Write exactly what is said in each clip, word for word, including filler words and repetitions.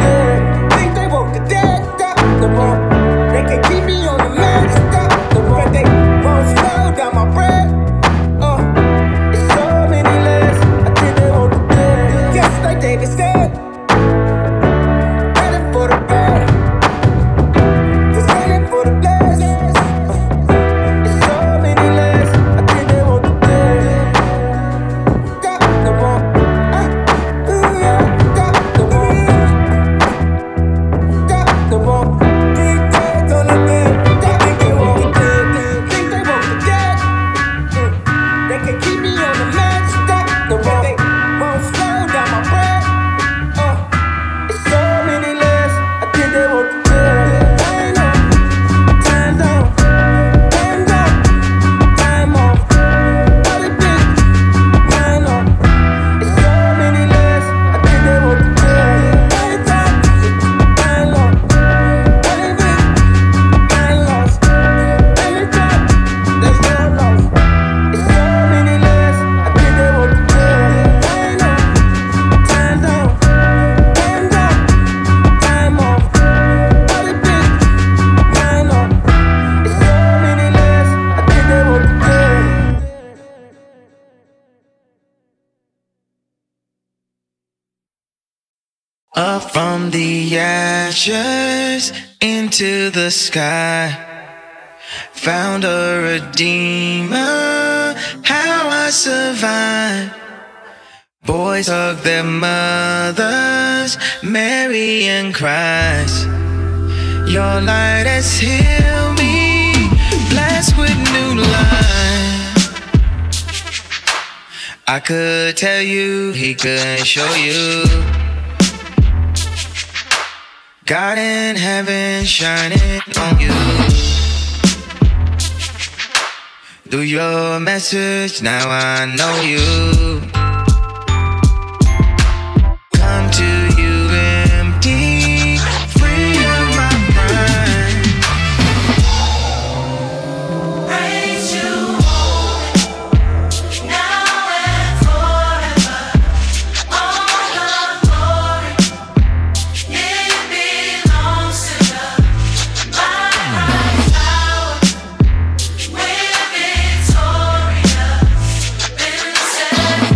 dead. Think they woke the dead, stop the wrong. They can keep me on the man, stop the wrong. They won't slow down my breath. Uh, it's so many less. I think they woke the dead. Just like David said. Ready for the bed. Just waiting for the blast. Uh, it's so many less. I think they woke the dead. Got the wrong. Uh, ooh, yeah. Got the wrong. Got the wrong. Three days on the bed. They think they woke the dead. Think they woke the dead. Mm. They can keep me on the match. Stop the wrong. They won't slow down my breath. Uh, it's so many less. I think they woke the dead. Time on, time down, time down, time off. All the big, time on. It's so many less. I think they woke the dead. Time down, time long. All the big, time lost. Every time, there's no loss. It's so many less. I think they woke the dead. Time on, time down, time down, time off. All the big, time on. It's so many less. I think they woke the dead. Up from the ashes into the sky, found a redeemer. How I survived. Boys hug their mothers, Mary and Christ. Your light has healed me, blessed with new life. I could tell you, he could show you. God in heaven shining on you. Through your message, now I know you. Come to you empty, free of my pride. Praise you, now and forever. All the glory, it belongs to the by Christ's power. We're victorious, been set.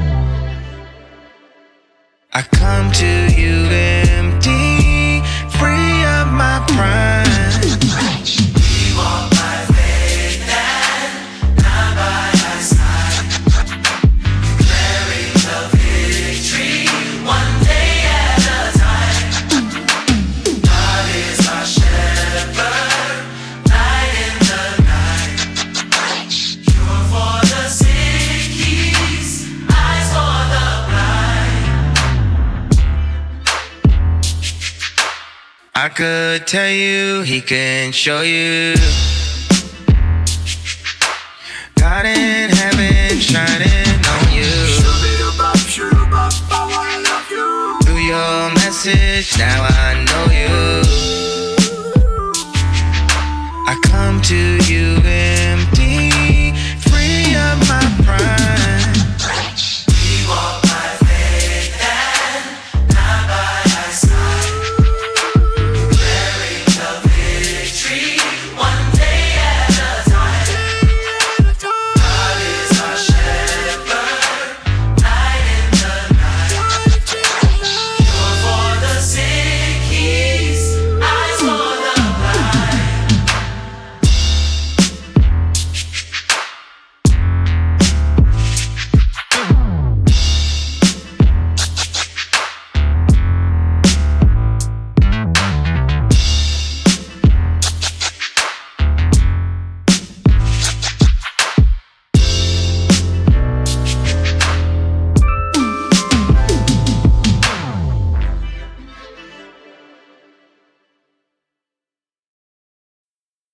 I come to you empty, free of my pride. We walk by faith and not by our sight. Declaring the victory one day at a time. God is our shepherd, light in the night. Cure for the sick, He's eyes for the blind. I could tell you, he can show you. God in heaven shining on you. Through your message, now I know you. I come to you empty, free of my pride.